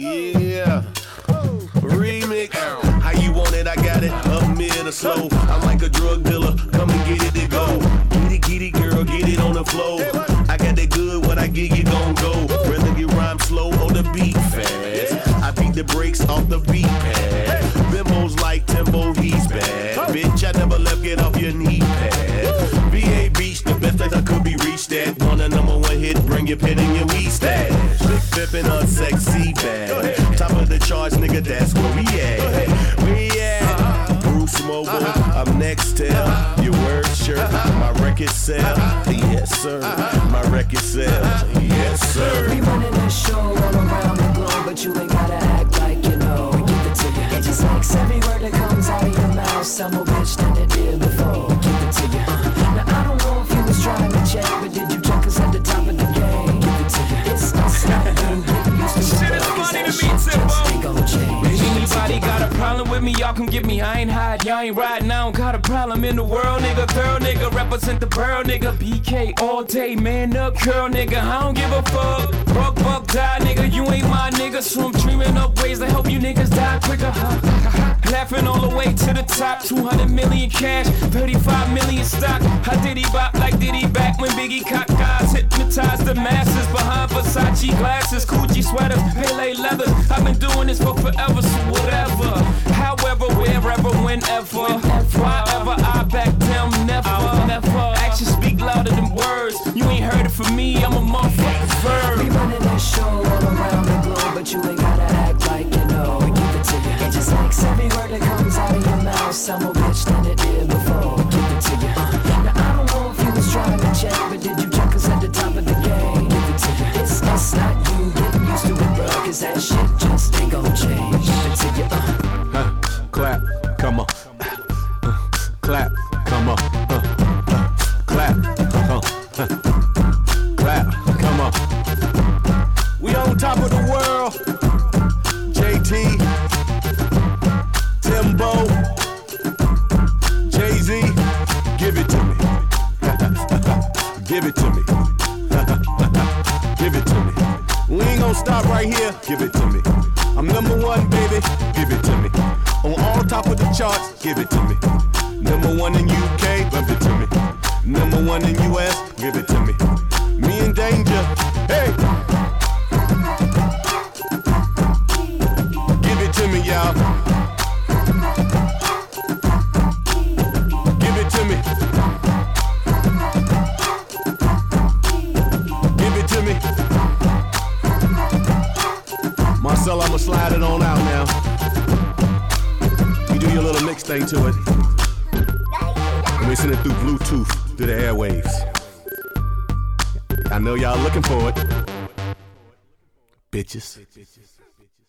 Yeah. Remix. How you want it? I got it. Up mid or slow. I'm like a drug dealer. Come and get it to go. Get it, girl. Get it on the floor. I got that good. What I get, you gon' go. Whether you rhyme slow or the beat fast. I beat the brakes off the beat pad. Bimbos like Timbo, he's bad. Bitch, I never left. Get off your knee pad. VA Beach, the best place I could be reached at. Want a number one hit? Bring your pen and your weed stash. Big Pippin' on sexy bad. Top of the charts, nigga, that's where we at. We at Bruce Mobile. I'm next to your word shirt. My record sell, yes sir. My record sell, yes sir. We running this show all around the globe, but you ain't gotta act like you know. We give it to you. It just makes every word that comes out of your mouth sound more bitch than it did before. Give it to you. Now I don't know if you was trying to check, but did you check us at the top of the game? Give it to you. It's us not you. Get used to it. Shit is funny to me, Timbo. Anybody got a problem with me, y'all come get me. I ain't hide, y'all ain't riding. I don't got a problem in the world, nigga. Thorough nigga, represent the borough, nigga. BK all day, man up, curl, nigga. I don't give a fuck. Buck, die, nigga. You ain't my nigga. So I'm dreaming up ways to help you niggas die quicker. Laughing all the way to the top. 200 million cash, 35 million stock. I diddy bop like Diddy back when Biggie cock guys hypnotized the masses behind Versace glasses, Gucci sweaters, Pele leathers. I've been doing this for forever, so whatever. However, wherever, whenever, wherever I back down, never. Actions speak louder than words. You ain't heard it from me, I'm a motherfucking verb. We running this show all around the globe, but you ain't gotta act like you know. We give it to you. It just makes every word that comes out of your mouth sound more bitch than it did before. Give it to you. Now I don't know if you was trying to check, but did you check us at the top of the game? Give it to you. It's us, not you. Getting used to it, bro, cause that shit just ain't gon' change. Give it to you. Clap, come on. Clap, come on. Clap, clap, come on. We on top of the world. JT, Timbo, Jay-Z, give it to me. Give it to me. Give it to me. We ain't gonna stop right here. Give it to me. I'm number one, baby. Give it to me. On all top of the charts, give it to me. Number one in UK, give it to me. Number one in US, give it to me. Me in danger, hey. Give it to me, y'all. Give it to me. Give it to me. Marcel, I'ma slide it on out now. You do your little mix thing to it. And we send it through Bluetooth through the airwaves. I know y'all looking for it. Bitches.